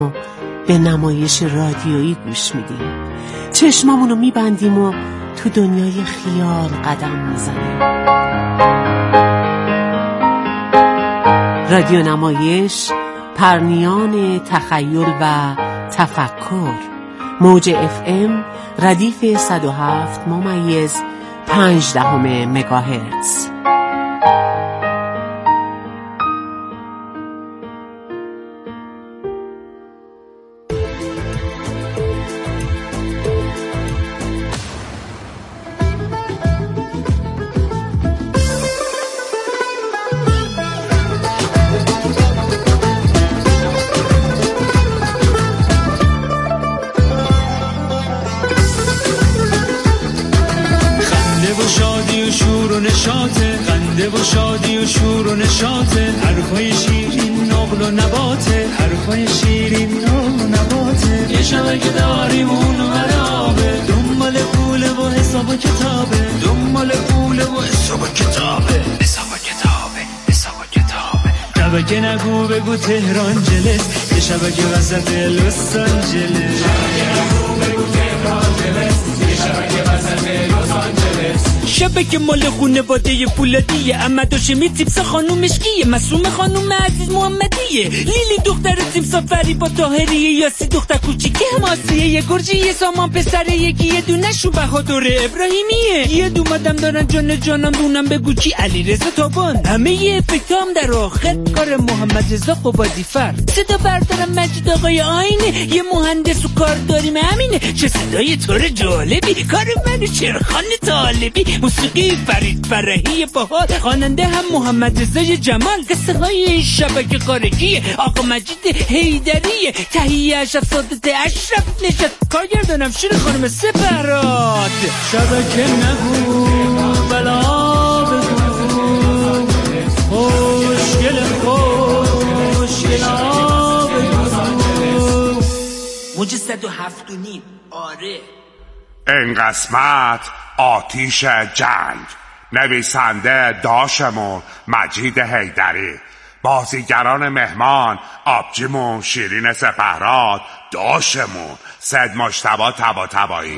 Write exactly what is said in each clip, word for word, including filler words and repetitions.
به نمایش رادیویی گوش میدیم. چشمامونو میبندیم و تو دنیای خیال قدم میزنیم. رادیو نمایش، پرنیان تخیل و تفکر. موج اف ام ردیف صد و هفت ممیز پنج دهم مگاهرتز. خنده و شادی و شور و نشاطه، حرفای شیرین نقل و نباته، حرفای شیرین نقل و نباته. یه شبه که داریم اون ورابه، دنبال پوله و حساب و کتابه، دنبال پوله و حساب و کتابه، حساب و کتابه، حساب و کتابه. شبه که نگو بگو تهران جلس، یه شبه که وسط لس آنجلس، شبه که نگو بگو تهران جلس، یه شبه که وسط لس آنجلس. شبه که مال خونواده فولادیه، احمد هاشمی تیپس خانوم مشکیه، معصومه خانوم عزیز محمدیه، لیلی دختر تیم سافری با طاهریه، یاسی دختر کوچیکه ماسیه، یه گرجی یه سامان پسره، یکی یه دونه شو بهادر ابراهیمیه، یه دو مدام دارن جان جانم دونم بگو کی علیرضا تابان. همه یه افکتام در آخر کار محمد رضا قبادی فر، صدا بردارم مجید آقای آینه، یه مهندس و کار داریم همینه. چه صدای طور جالبی، کار منو چرخان طالبی، موسیقی فرید فرحی باحال، خواننده هم محمد رضای جمال، قصه های شبکه خارجی آقا مجید حیدریه، تهیه اشرف سادات اشرف نشد، کارگردانم شیر خانم سپراد. شبکه نگو بلا بگو، خوشگل خوشگل بگو. موج صد و هفت و نیم. آره این قسمت آتیش جنگ، نویسنده داشمون مجید حیدری، بازیگران مهمان آبجیمون شیرین سپهراد، داشمون سید مجتبی طباطبایی.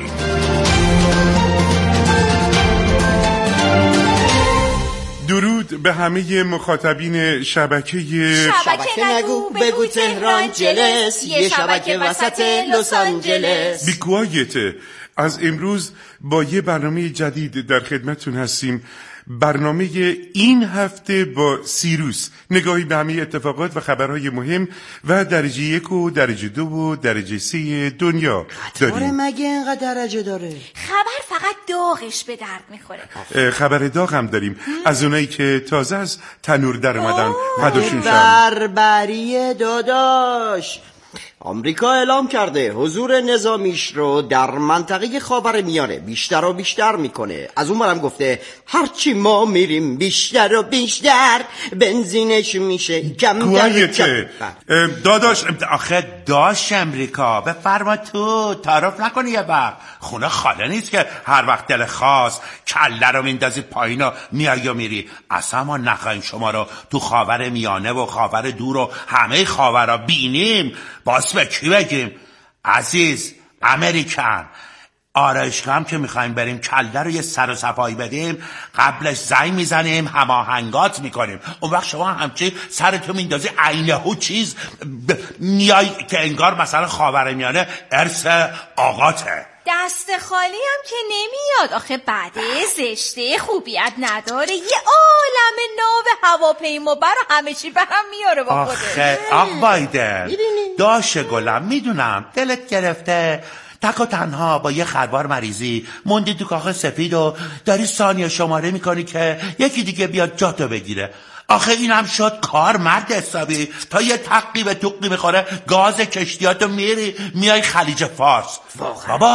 درود به همه مخاطبین شبکه شبکه نگو بگو تهران جلس، یه شبکه وسط لس آنجلس. بیکوایته. از امروز با یه برنامه جدید در خدمتتون هستیم. برنامه این هفته با سیروس، نگاهی به همه اتفاقات و خبرهای مهم و درجه یک و درجه دو و درجه سه دنیا داریم. مگه اینقدر درجه داره؟ خبر فقط داغش به درد میخوره. خبر داغ هم داریم، از اونایی که تازه از تنور در اومدن فداشون شم. بربری داداش، آمریکا اعلام کرده حضور نظامیش رو در منطقه خاورمیانه بیشتر و بیشتر میکنه. از اون برم گفته هرچی ما میریم بیشتر و بیشتر بنزینش میشه کم کوایته. داداش آخه داش امریکا بفرما تو، تعارف نکنی یه وقت، خونه خاله نیست که هر وقت دل خواست کله رو میندازی پایین و میای و میری. اصلا ما نخواهیم شما رو تو خاور میانه و خاور دور و همه خاورا بینیم. باز به کی بگیم؟ عزیز امریکن، آرایشگاه هم که میخوایم بریم کله رو یه سر و صفایی بدیم، قبلش زنگ میزنیم هماهنگات میکنیم، اون وقت شما همچی سرتو میندازی عینه‌هو چیز ب... میای که انگار مثلا خاورمیانه ارث آقاته. دست خالی هم که نمیاد آخه، بعده زشته خوبیت نداره، یه عالم ناو هواپیما برا همه چی برام میاره با خودش. آخه آق بایدن داشه گلم، میدونم دلت گرفته، تک و تنها با یه خروار مریضی موندی تو کاخ سفید و داری ثانیه شماره میکنی که یکی دیگه بیاد جاتو بگیره. آخه اینم شد کار مرد حسابی، تا یه تقی به توقی میخوره گاز کشتیاتو میری میای خلیج فارس. بابا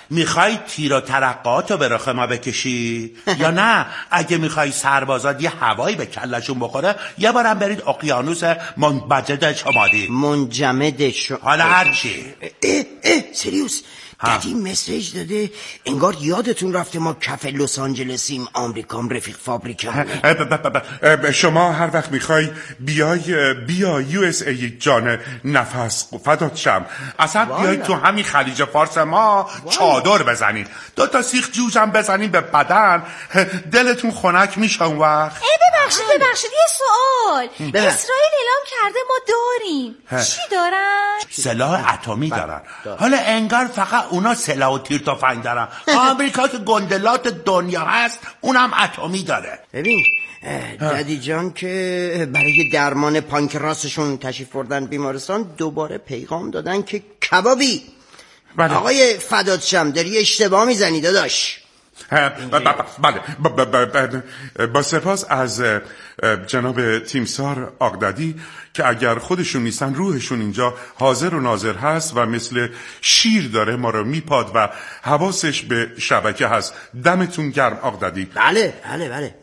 میخوای تیر و ترقاتو به رخ ما بکشی یا نه اگه میخوای سربازات یه هوایی به کلشون بخوره یه بارم برید اقیانوس منبجد شمالی منجمد شما. حالا هرچی. اه اه سریوس دادی مسیج داده انگار یادتون رفته ما کف لس آنجلسیم، آمریکام رفیق فابریکم. شما هر وقت میخوای بیای بیا یو اس ای جان نفس فدات شم، اصلا بیای تو همین خلیج فارس ما چادر بزنین، دو تا سیخ جوجم بزنین به بدن، دلتون خنک میشه اون وقت. ببخشید ببخشید یه سوال. اسرائیل اعلام کرده ما داریم. چی دارن؟ سلاح اتمی دارن. حالا انگار فقط اونا سلاح و تیر تفنگ دارن. آمریکا که گندلات دنیا هست اونم اتمی داره. ببین دادی جان که برای درمان پانکراسشون تشریف بردن بیمارستان دوباره پیغام دادن که کبابی. بله. آقای فدات شم داری اشتباه میزنی داداش. بله با سپاس از جناب تیمسار آقدادی که اگر خودشون نیستن روحشون اینجا حاضر و ناظر هست و مثل شیر داره ما رو میپاد و حواسش به شبکه هست. دمتون گرم آقدادی. بله بله بله.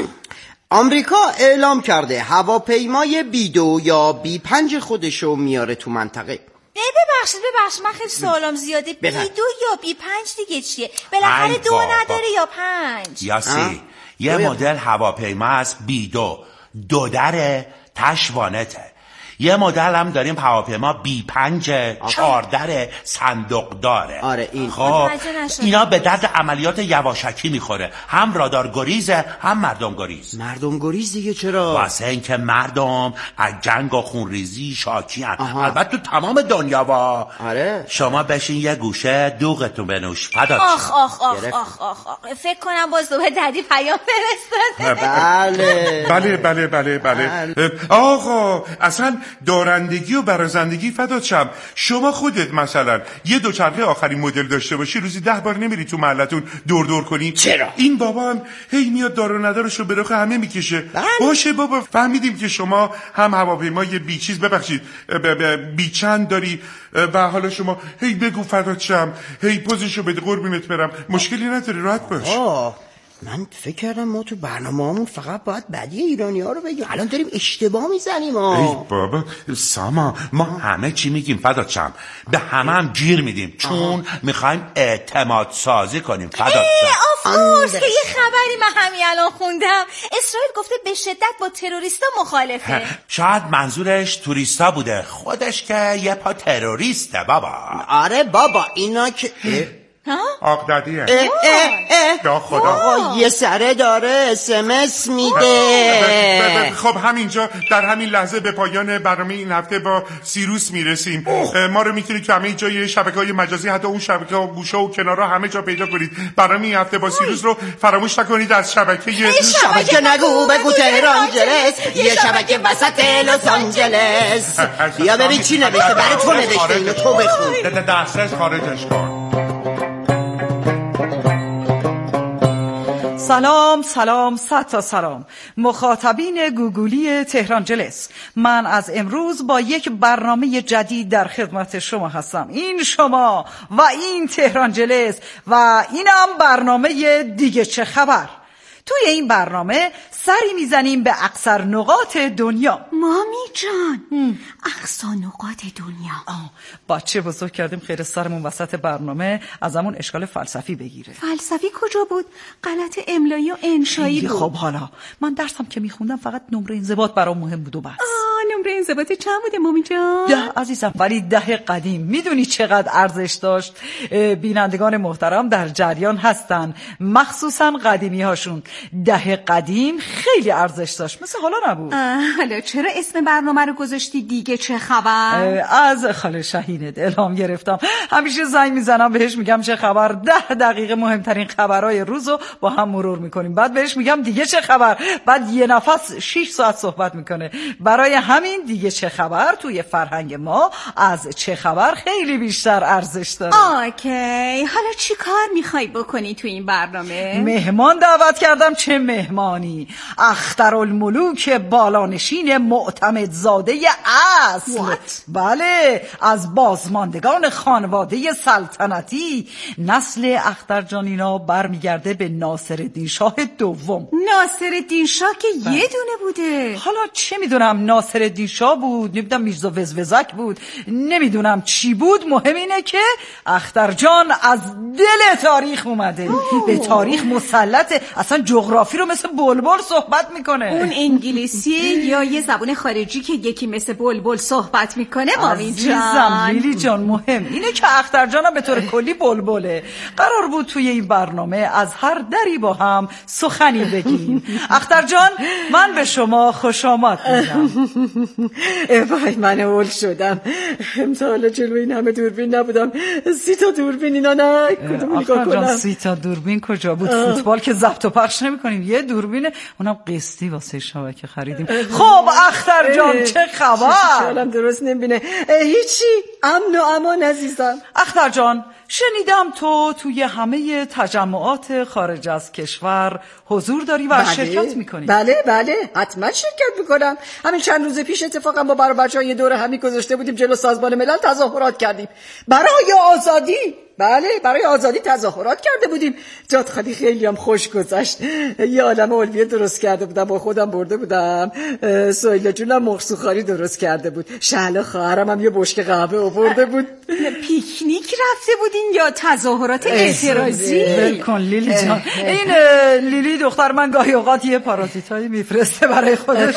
آمریکا اعلام کرده هواپیمای بی دو یا بی پنج خودشو میاره تو منطقه. ببخشید ببخشید من خیلی سوالم زیاده. بی دو یا بی پنج دیگه چیه؟ بالاخره دو نداره یا پنج؟ یاسی یه مدل هواپیما است بی دو دو دره تشوانته. یه مدل هم داریم هواپیما بی پنج چهار دره صندوق داره. آره این خب اینا به درد عملیات یواشکی میخوره، هم رادار گریزه هم مردم گریز. مردم گریز دیگه چرا؟ واسه اینکه مردم از جنگ و خونریزی شاکی هن. البته تو تمام دنیا وا. آره شما بشین یه گوشه دوغتون بنوش فدات. آخ آخ آخ آخ آخ آخ فکر کنم باز دوباره دادی پیام فرستاده. بله بله بله بله بله. آقا اصلا دارندگی و برازندگی فدات شم. شما خودت مثلا یه دوچرخه آخرین مدل داشته باشی روزی ده بار نمیری تو محلتون دور دور کنی؟ چرا؟ این بابا هم هی میاد دار و ندارشو به رخ همه میکشه. بله. باشه بابا فهمیدیم که شما هم هواپیمای بی چیز ببخشید بی چند داری و حالا شما هی بگو فدات شم، هی پوزشو بده قربونت برم، مشکلی نداری راحت باش. آه من فکر کردم ما تو برنامه‌مون فقط باید بدی ایرانی ها رو بگیم، الان داریم اشتباه میزنیم. ای بابا ساما ما همه چی میگیم فدات شم، به همه هم گیر میدیم چون میخوایم اعتماد سازی کنیم فدات شم. آفکورس که یه خبری من همین الان خوندم اسرائیل گفته به شدت با تروریستا مخالفه. شاید منظورش توریستا بوده، خودش که یه پا تروریسته بابا. آره بابا اینا که آقدادیه. اه اه اه خدا آقا یه سره داره اسمس میده. خب همینجا در همین لحظه به پایان برنامه این هفته با سیروس میرسیم. ما رو میتونید که همه جای شبکه‌های مجازی حتی اون شبکه ها گوشه و کنارها همه جا پیدا کنید. برنامه این هفته با سیروس رو فراموش نکنید. از شبکه شبکه نگو بگو تهران جلس، یه شبکه وسط لس آنجلس. بیا ببین چی نوشته برای تو نوشته، اینو تو بخون. دسترس خارجش کن. سلام سلام صد تا سلام مخاطبین گوگلی تهران جلس. من از امروز با یک برنامه جدید در خدمت شما هستم. این شما و این تهران جلس و اینم برنامه دیگه چه خبر. توی این برنامه سری میزنیم به اقصر نقاط دنیا. مامی جان اقصا نقاط دنیا. آه بچه بزرگ کردیم خیر سرمون وسط برنامه از همون اشکال فلسفی بگیره. فلسفی کجا بود؟ غلط املایی و انشایی بود. خب حالا من درسم که میخوندم فقط نمره انضباط برام مهم بود و بس. آه نمره انضباطی چند بوده مامی جان؟ ده عزیزم، ولی ده قدیم. میدونی چقدر ارزش داشت؟ بینندگان محترم در جریان هستن، مخصوصا قدیمی هاشون. ده قدیم خیلی ارزش داشت، مثل حالا نبود. حالا چرا اسم برنامه رو گذاشتی دیگه چه خبر؟ از خاله شهینت الهام گرفتم. همیشه زنگ میزنم بهش میگم چه خبر، ده دقیقه مهمترین خبرهای روزو با هم مرور میکنیم، بعد بهش میگم دیگه چه خبر، بعد یه نفس شیش ساعت صحبت میکنه. برای همین دیگه چه خبر توی فرهنگ ما از چه خبر خیلی بیشتر ارزش داره. اوکی، حالا چی کار میخوای بکنی تو این برنامه؟ مهمان دعوت کردم. چه مهمانی؟ اخترالملوک بالانشین معتمدزاده اصل. What؟ بله، از بازماندگان خانواده سلطنتی. نسل اخترجان اینا برمیگرده به ناصرالدین شاه دوم. ناصرالدین شاه که یه دونه بوده. حالا چه میدونم، ناصرالدین شاه بود، نمیدونم میرزا وزوزک بود، نمیدونم چی بود. مهم اینه که اخترجان از دل تاریخ اومده. اوه. به تاریخ مسلطه، اصلا جغرافی رو مثل بلبل صحبت میکنه. اون انگلیسی یا یه زبان خارجی که یکی مثل بلبل صحبت میکنه. مامی جان، لیلی جان، مهم اینه که اخترجان هم به طور کلی بلبله. قرار بود توی این برنامه از هر دری با هم سخنی بگیم. اخترجان، من به شما خوش آمد میگم. وای، من اول شدم. تا حالا جلوی این همه دوربین نبودم. سی تا دوربین اینا نه کدوم نگاه کنم. سی تا دوربین کجا بود؟ فوتبال که ضبط و پخش نمی کنیم، یه دوربینه، اونم قسطی واسه شبکه خریدیم. خب اختر جان، چه خبر؟ شالم درست نمیبینه. هیچی، امن و امان عزیزم. اختر جان، شنیدم تو توی همه تجمعات خارج از کشور حضور داری و بله، شرکت میکنی. بله بله، حتما شرکت میکنم. همین چند روز پیش اتفاقا با برای بچه‌ها یه دوره همی گذاشته بودیم جلو سازمان ملل، تظاهرات کردیم برای آزادی. بله، برای آزادی تظاهرات کرده بودیم. جات خالی خیلی هم خوش گذشت. یه عالمه الویه درست کرده بودم، با خودم برده بودم. سهیله جونم مخصوخاری درست کرده بود. شهلا خواهرم هم یه بشکه قهوه آورده بود. پیکنیک رفته بودین یا تظاهرات اعتراضی؟ ولکن لیلی جان. این لیلی دختر من گاهی اوقات یه پارازیتایی میفرسته برای خودش.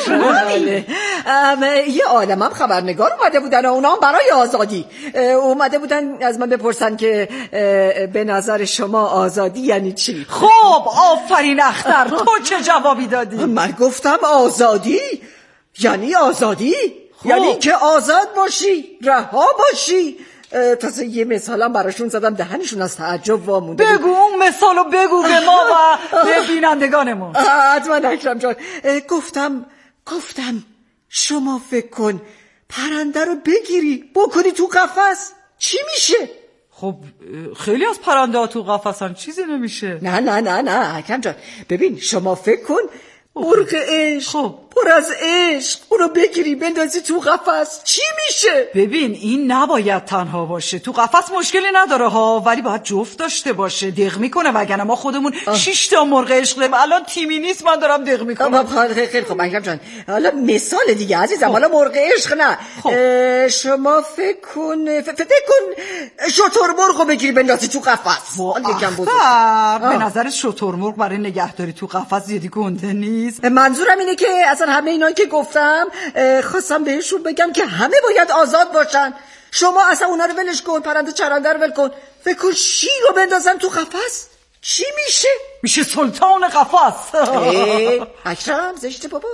یه عالمه هم خبرنگار اومده بودن، اونا هم برای آزادی اومده بودن از من بپرسن که به نظر شما آزادی یعنی چی؟ خب آفرین اختر، تو چه جوابی دادی؟ من گفتم آزادی یعنی آزادی خب. یعنی که آزاد باشی، رها باشی. تازه یه مثالم براشون زدم، دهنشون از تعجب وامونده. بگو اون مثالو بگو به ما و به بینندگانمون. حتما اکرم جان. گفتم گفتم شما فکر کن پرنده رو بگیری بکنی تو قفس، چی میشه؟ خب خیلی از پرنده ها تو قفسن، چیزی نمیشه. نه نه نه نه حکم جان، ببین شما فکر کن مرغ عشق خب پر از عشق، اونو بگیری بندازی تو قفس، چی میشه؟ ببین این نباید تنها باشه، تو قفس مشکلی نداره ها، ولی باید جفت داشته باشه، دق میکنه، وگرنه ما خودمون شش تا مرغ عشق داریم. الان تیمی نیست، من دارم دق میکنم. خیلی خیلی خب اکرم جان، حالا مثال دیگه عزیزم. حالا مرغ عشق نه. خب. شما فکر کن فکر کن شترمرغو بگیری بندازی تو قفس. یکم بزرگ. به نظر شترمرغ برای نگهداری تو قفس زیادی گنده نیست؟ منظورم اینه که اصلا همه اینایی که گفتم خواستم بهشون بگم که همه باید آزاد باشن. شما اصلا اونا رو ولش کن، پرنده چرنده رو ول کن، فکر کن شیر رو بندازن تو قفس، چی میشه؟ میشه سلطان قفس. اکرم زشته بابا.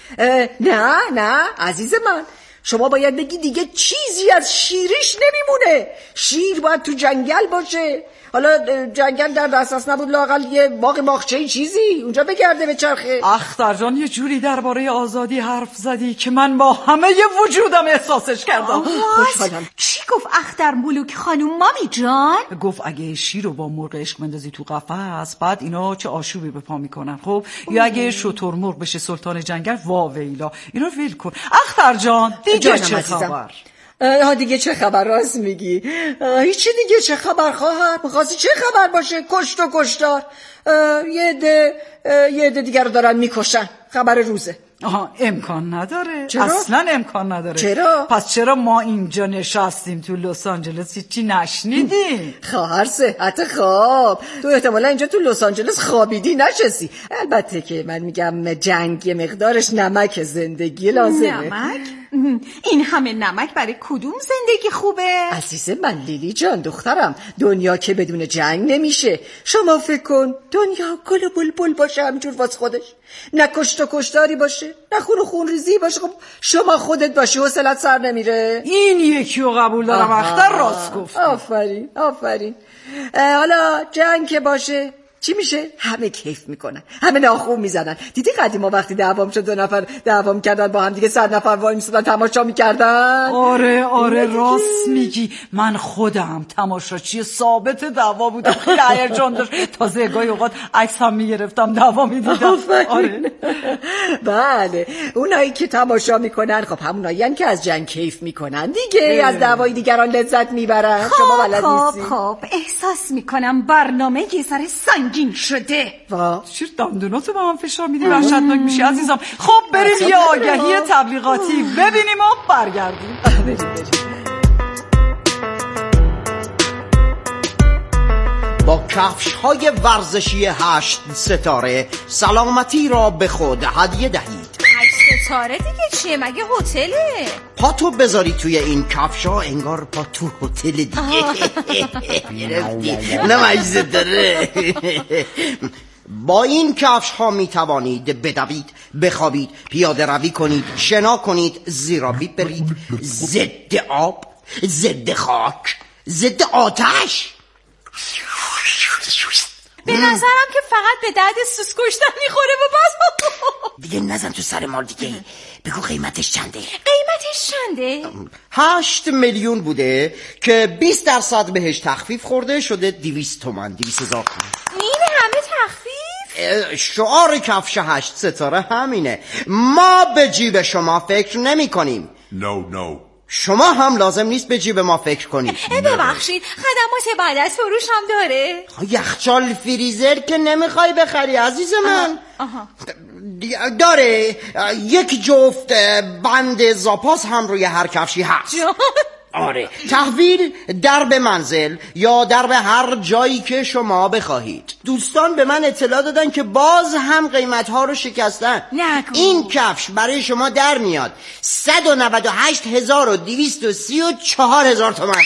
نه نه عزیز من، شما باید بگی دیگه چیزی از شیرش نمیمونه. شیر باید تو جنگل باشه. حالا جنگل در دسترس نبود، لااقل یه باغ باغچه‌ای چیزی اونجا بگرده به چرخه. اختر جان یه جوری درباره آزادی حرف زدی که من با همه ی وجودم احساسش کردم. خوشحالم. چی گفت اختر ملوک خانوم مامی جان؟ گفت اگه شیر رو با مرغ عشق بندازی تو قفس بعد اینا چه آشوبی به پا میکنن. خب یا اگه شترمرغ بشه سلطان جنگل، واویلا، اینا رو ول کن. اختر جان دیگه چه خبر؟ ها دیگه چه خبر؟ راست میگی، هیچی دیگه. چه خبر خواهر؟ میخواستی چه خبر باشه؟ کشت و کشتار. یه عده یه عده دیگه رو دارن میکشن، خبر روزه. آها امکان نداره. چرا؟ اصلا امکان نداره. چرا؟ پس چرا ما اینجا نشستیم تو لس آنجلس چی نشنیدیم؟ خواهر صحت خواب، تو احتمالا اینجا تو لس آنجلس خوابیدی نشستی. البته که من میگم جنگ مقدارش نمک زندگی لازمه. نمک؟ این همه نمک برای کدوم زندگی خوبه؟ عزیز من لیلی جان دخترم، دنیا که بدون جنگ نمیشه. شما فکر کن دنیا گل و بلبل باشه همینجور واسه خودش، نه کشت و کشتاری باشه، نه خون و خون ریزی باشه. خب شما خودت باشی حوصله‌ات سر نمیره. این یکی رو قبول دارم، اختر راست گفت. آفرین آفرین. حالا جنگ که باشه چی میشه؟ همه کیف میکنن، همه ناخون میزنن. دیدی قدیما وقتی دعوام شد دو نفر دعوام کردن با هم دیگه صد نفر وای میسودن تماشا میکردن. آره آره راست میگی، من خودم تماشاچی ثابت دعوا بودم، خیلی هیجان داشت، تازه گاهی اوقات عکس هم میگرفتم دعوا میدیدم. آره بله اونایی که تماشا میکنن خب همونایی که از جنگ کیف میکنن دیگه، از دعوای دیگران لذت میبرن. شما بلد نیستی. خب احساس میکنم برنامه یه ذره سنگین شده. وا چرا دندوناتو با هم فشار میدی؟ وحشتناک میشه عزیزم. خب بریم یه آگهی تبلیغاتی ببینیم و برگردیم. بریم بریم. با کفش های ورزشی هشت ستاره سلامتی را به خود هدیه دهید. هشت ستاره دیگه چیه؟ مگه هتله؟ پاتو بذاری توی این کفش ها انگار پا تو هتل دیگه. گرفتی؟ نه مجزه داره. با این کفش ها می توانید بدوید، بخوابید، پیاده روی کنید، شنا کنید، زیرابی برید، ضد آب، ضد خاک، ضد آتش. به نظرم که فقط به درد سوس کشتن میخوره و بس. دیگه نزن تو سر مال دیگه. بگو قیمتش چنده؟ قیمتش چنده؟ هشت میلیون بوده که بیست درصد بهش تخفیف خورده شده دویست تومن، دویست هزار تومن. این همه تخفیف؟ شعار کفش هشت ستاره همینه. ما به جیب شما فکر نمی کنیم. نو no, نو no. شما هم لازم نیست به جیب ما فکر کنید. ببخشید خدمات بعد از فروش هم داره؟ یخچال فریزر که نمیخوای بخری عزیز من. آها. آها. داره یک جفت بند زاپاس هم روی هر کفشی هست. آره تحویل در به منزل یا در به هر جایی که شما بخواهید. دوستان به من اطلاع دادن که باز هم قیمت ها رو شکستن. نگو. این کفش برای شما در میاد صد و نود و هشت هزار و دویست و سی و چهار هزار تومن.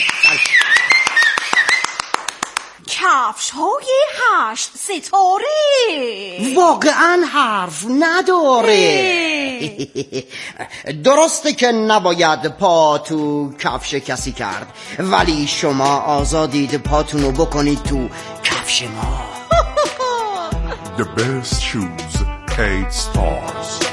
کفش های هشت ستاره واقعا حرف نداره. درسته که نباید پا تو کفش کسی کرد، ولی شما آزادید پاتونو بکنید تو کفش ما. The best shoes, eight stars.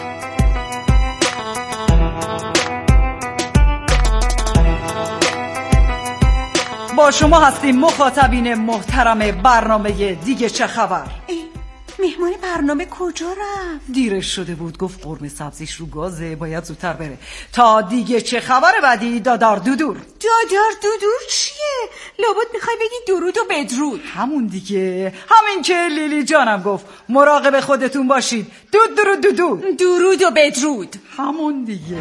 با شما هستیم مخاطبین محترم برنامه دیگه چه خبر. مهمان برنامه کجا رفت؟ دیرش شده بود، گفت قرمه سبزیش رو گازه باید زودتر بره. تا دیگه چه خبر بعدی دادار دودور. دادار دودور چیه؟ لابد میخوای بگی درود و بدرود. همون دیگه، همین که لیلی جانم گفت مراقب خودتون باشید. دود درود دودور. درود و بدرود همون دیگه.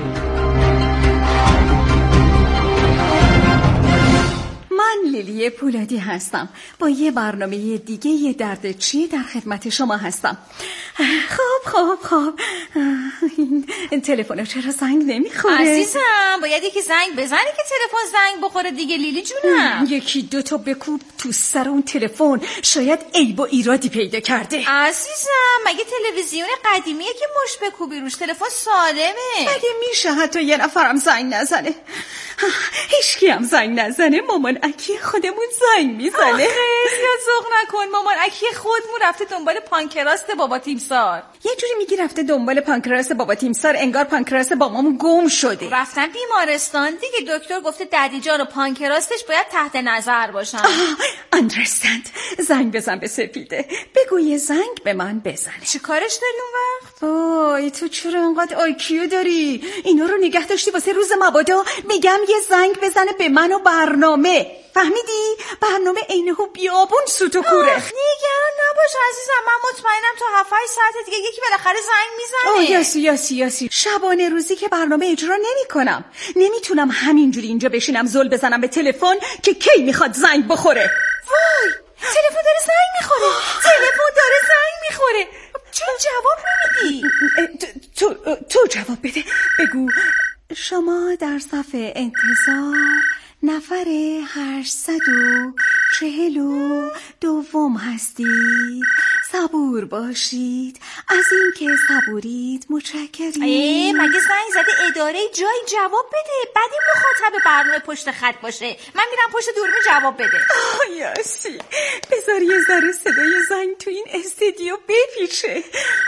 من لیلی پولادی هستم، با یه برنامه دیگه یه درد چیه در خدمت شما هستم. خب خب خب این تلفن چرا زنگ نمیخوره؟ عزیزم باید یکی زنگ بزنه که تلفن زنگ بخوره دیگه لیلی جونم. یکی دو تا بکوب تو سر اون تلفن، شاید عیب و ایرادی پیدا کرده. عزیزم مگه تلویزیون قدیمیه که مش بکوبی روش؟ تلفن سالمه. مگه میشه حتی یه نفرم زنگ نزنه؟ هیچکی هم زنگ نزنه. مامان اکی خودمون زنگ میزنه. آخه زیاد ذوق نکن. مامان اکی خودمون رفته دنبال پانکراست بابا تیمسار. یه جوری میگی رفته دنبال پانکراست بابا تیمسار انگار پانکراست بابامون گم شده. رفتن بیمارستان دیگه، دکتر گفته ددی جان و پانکراستش باید تحت نظر باشن. اندرستند. زنگ بزن به سپیده، بگو یه زنگ به من بزنه. چی کارش داری اون وقت؟ وای تو چرا انقدر آیکیو داری؟ اینا رو نگه داشتی واسه روز مبادا. میگم یه زنگ بزنه به من و برنامه، فهمیدی؟ برنامه اینه و بیابون سوت و کوره. نگران نباش عزیزم، من مطمئنم تا هفت هشت ساعت دیگه یکی بالاخره زنگ میزنه. آه یاسی یاسی یاسی شبانه روزی که برنامه اجرا نمی کنم، نمیتونم همینجوری اینجا بشینم زل بزنم به تلفن که کی میخواد زنگ بخوره. وای تلفن داره زنگ میخوره. تلفن داره زنگ میخوره. چرا جواب نمیدی؟ تو تو جواب بده. بگو شما در صفحه انتظار نفر هشتصد و چهل و دوم هستید. صبور باشید. از اینکه صبورید متشکریم. ای مگه زنگ زده اداره جای جواب بده، بعد این مخاطب برنامه پشت خط باشه. من میرم پشت دوربین جواب بده. آه یاسی، بذار یه ذره صدای زنگ تو این استودیو بپیچه.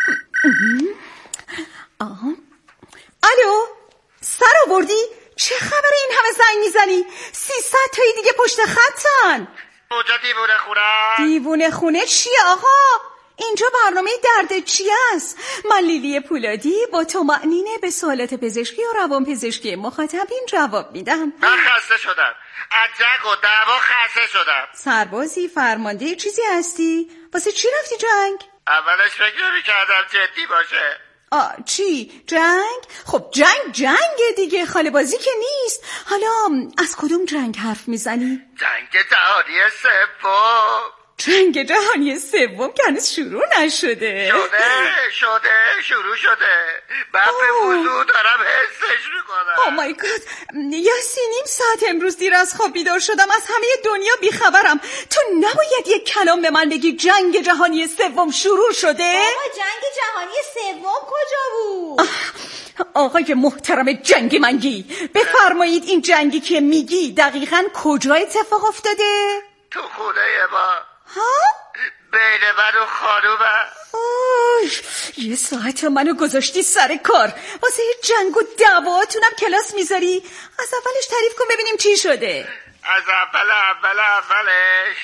آه. الو، سر آوردی؟ چه خبره این همه زنگ میزنی؟ سیصد تایی دیگه پشت خطن. کجا دیوونه خونه؟ دیوونه خونه چیه آقا؟ اینجا برنامه درد چی است؟ من لیلی پولادی با طمأنینه به سوالات پزشکی و روان پزشکی مخاطبین جواب میدم. من خسته شدم، از جنگ و دعوا خسته شدم. سربازی فرمانده چیزی هستی؟ واسه چی رفتی جنگ؟ اولش فکر میکردم جدی باشه. آه چی؟ جنگ؟ خب جنگ جنگ دیگه، خاله بازی که نیست. حالا از کدوم جنگ حرف میزنی؟ جنگ جهانی سوم. جنگ جهانی سوم که هنوز شروع نشده. شده شده شروع شده. من به وضوح دارم حسش میکنم. او مای گاد، یاسی نیم ساعت امروز دیر از خواب بیدار شدم، از همه دنیا بیخبرم. تو نباید یک کلام به من بگی جنگ جهانی سوم شروع شده؟ بابا جنگ جهانی سوم کجا بود؟ آقای محترم جنگ منگی، بفرمایید این جنگی که میگی دقیقاً کجا اتفاق افتاده؟ تو خونه ما. ها؟ بین من و خانومم. اوه، یه ساعت منو گذاشتی سر کار، واسه جنگ و دعواتونم کلاس میذاری؟ از اولش تعریف کن ببینیم چی شده. از اول اول اولش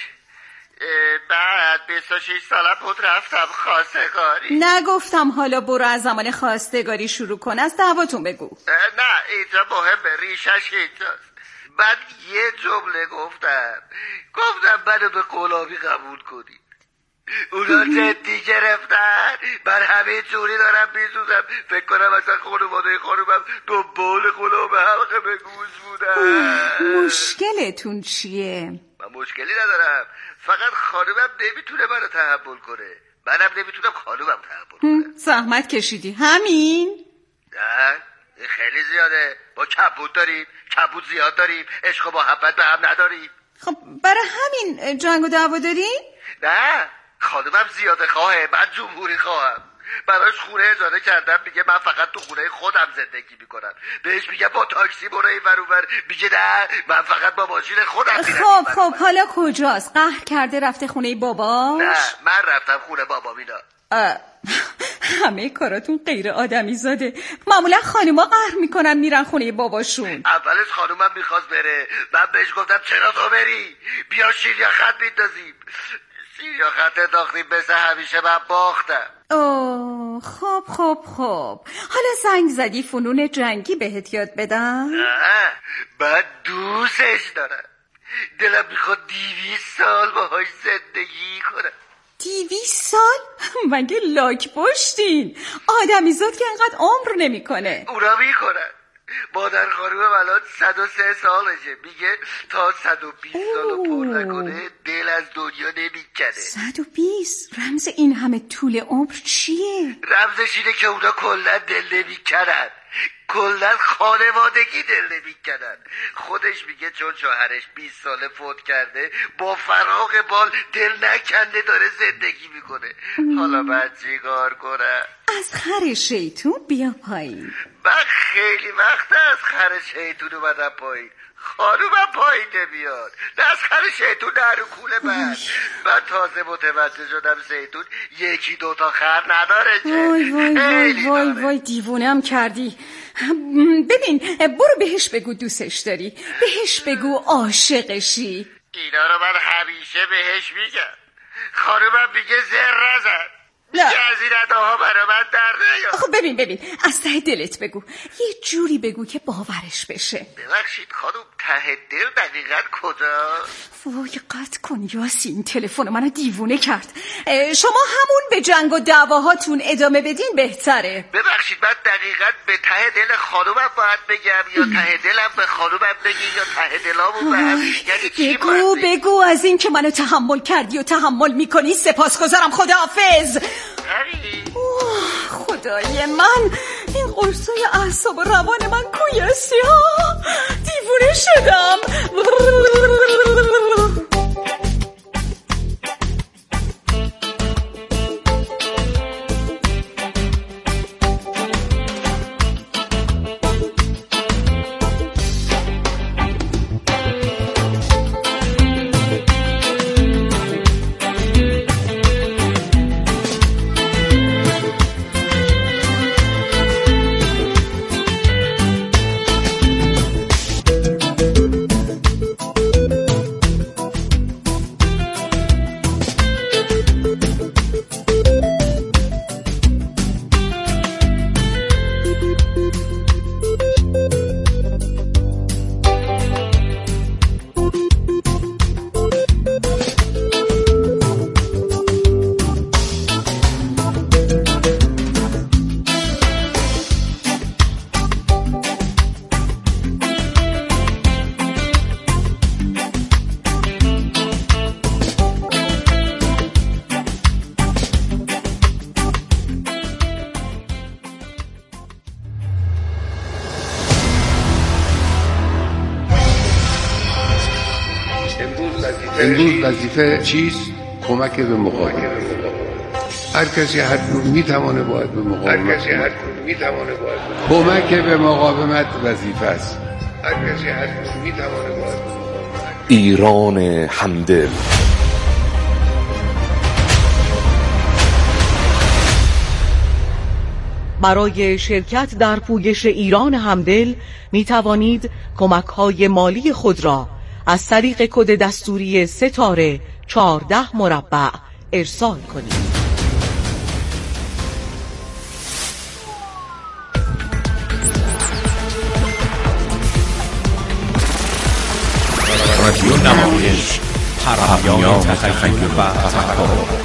بعد بیست و شش سالم بود رفتم خواستگاری. نگفتم حالا برو از زمان خواستگاری شروع کن، از دعواتون بگو. نه اینجا مهمه، ریشش اینجاست. من یه جمله گفتم گفتم منو به غلامی قبول کنید. اونا جدی گرفتن، من همه جوری دارم میسوزم. فکر کنم اصلا خانواده خانومم دنبال غلام حلقه به گوش بودن. مشکلتون چیه؟ من مشکلی ندارم، فقط خانومم نمیتونه منو تحمل کنه، منم نمیتونم خانومم تحمل کنه. زحمت کشیدی همین؟ نه خیلی زیاده. ما کبود داریم، کبود زیاد داریم، عشق و محبت به هم نداریم. خب برای همین جنگ و دعوا داریم؟ نه خانومم زیاده خواهه، من جمهوری خواهم. براش خونه اجاره کردم، میگه من فقط تو خونه خودم زندگی میکنم. بهش میگه با تاکسی برو اینور اونور، میگه نه من فقط با ماشین خودم میرم. خب خب حالا کجاست؟ قهر کرده رفته خونه باباش؟ نه من رفتم خونه بابا مینا. همه کاراتون غیر آدمی زاده. معمولا خانوما قهر میکنن میرن خونه باباشون. اولش خانومم میخواست بره، من بهش گفتم چرا تو بری، بیا شیریا خط میندازیم. شیریا خط انداختیم، مثل همیشه من باختم. اوه خب خب خب حالا زنگ زدی فنون جنگی بهت یاد بدم؟ نه من دوستش دارم، دلم میخواد دیویست سال باهاش زندگی کنم. دیویست سال؟ مگه لاک پشتین؟ آدمی زاد که انقدر عمر نمیکنه. اونا میکنن. مادر خانومم الان صد و سه سالشه، میگه تا صد و بیست سالو پر نکنه دل از دنیا نمیکنه. صد و بیست؟ رمز این همه طول عمر چیه؟ رمزش اینه که اونا کلن دل نمیکنن، کلن خانوادگی دل نمیکنن. خودش میگه چون شوهرش بیست ساله فوت کرده با فراغ بال دل نکنده داره زندگی میکنه. حالا من چیکار کنم؟ از خر شیطون بیا پایین. من خیلی وقت از خر شیطون اومدم پایین، خانومم پایین نمیاد. نه از خر شیطون نه رو کوله من. من تازه متوجه شدم شیطون یکی دوتا خر نداره. وای وای وای وای وای دیوونم کردی. ببین برو بهش بگو دوستش داری، بهش بگو عاشقشی. اینا رو من همیشه بهش میگم. خانومم میگه زر نزن، میگه از این اداها برای من در نیاد. خب ببین ببین از ته دلت بگو، یه جوری بگو که باورش بشه. ببخشید خانوم ته دل دقیقا کجا؟ وای قطع کن یاسی، این تلفن منو دیوونه کرد. شما همون به جنگ و دعواهاتون ادامه بدین بهتره. ببخشید من دقیقا به ته دل خانومم باید بگم یا ته دلم به خانومم بگی یا ته دلامون به هم؟ یعنی چی بگو بگو از این که منو تحمل کردی و تحمل میکنی سپاسگزارم. خداحافظ. خدای من این قرصای اعصاب و روان من کویاسی ها، دیوونه شدم. امروز وظیفه چیست؟ کمک به مقاومت. هر کسی هر جور میتونه باید به مقاومت کمک به مقاومت وظیفه است. هر کسی هر جور میتونه باید به مقاومت. ایران همدل. برای شرکت در پویش ایران همدل می توانید کمک های مالی خود را از طریق کد دستوری ستاره چهارده مربع ارسال کنید. رادیو نمایش، پرهمیان تخیل و تفکر.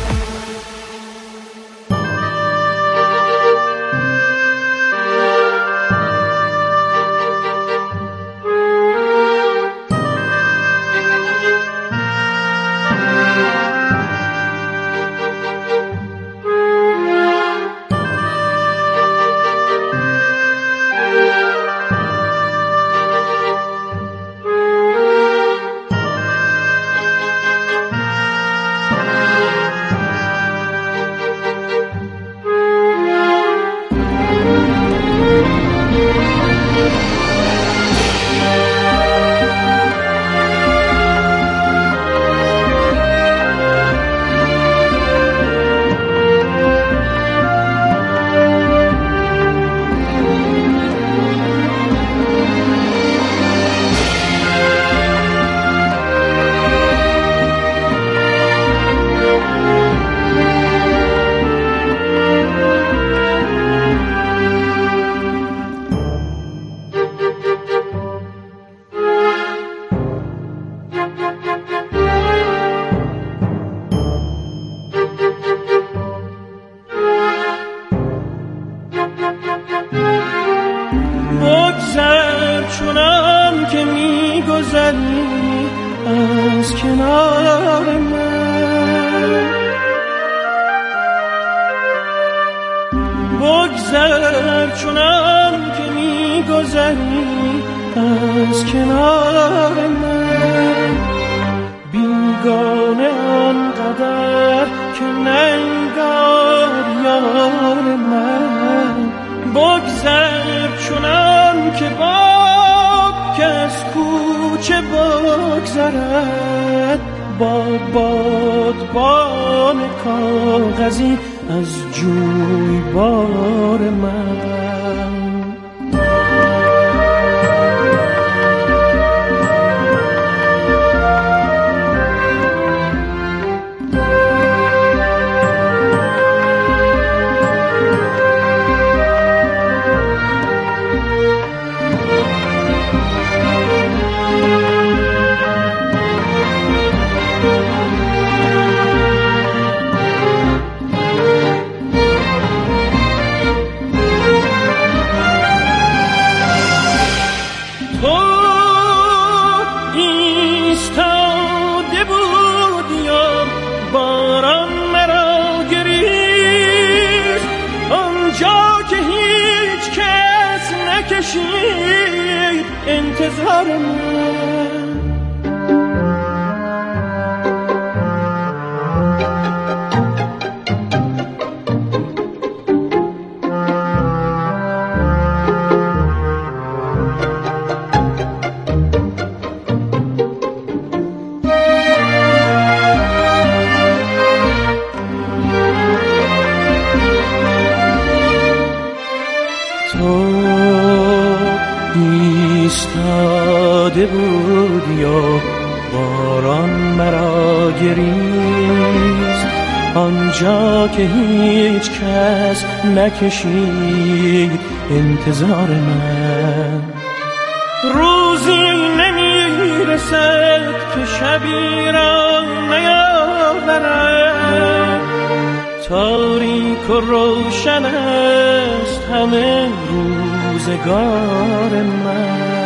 ایستاده بود یا باران مرا گریست آنجا که هیچ کس نکشید انتظار من. روزی نمیرسد که شبی را نیاورد، تاریک و روشن است همه روزگار من.